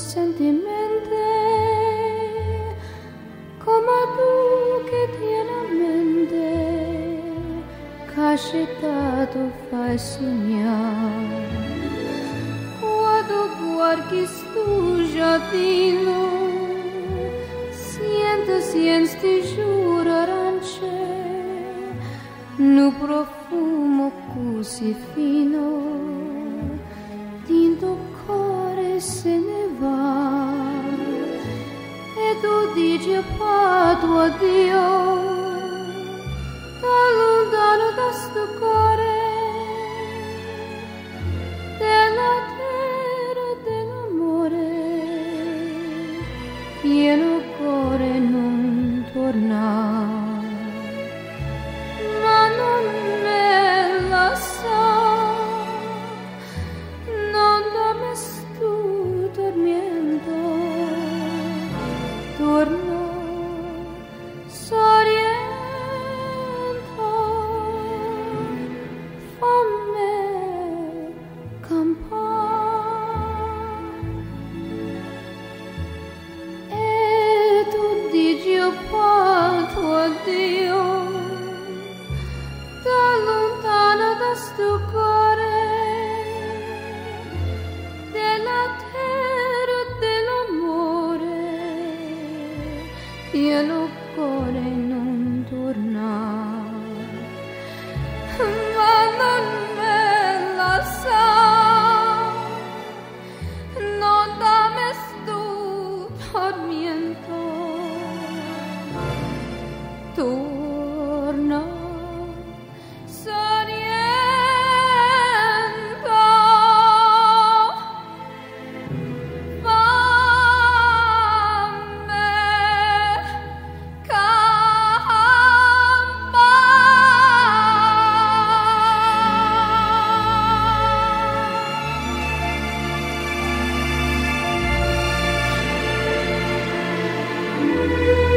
sentimente come tu che tieni a mente cascettato fai sognare quando guardi sto giardino sienti giuro arance no profumo così fino tinto cuore se ne va e tu dici fatto addio da lontano da sto cuore della terra dell'amore pieno cuore non torna ma non me la sa non dame stu tormento torno s'orienta fammi campare e tu dici ho fatto addio da lontana da sto cuore della terra dell'amore pieno cuore non torna ma non me la sa non dame sto tormento torna s'orienta fammi campare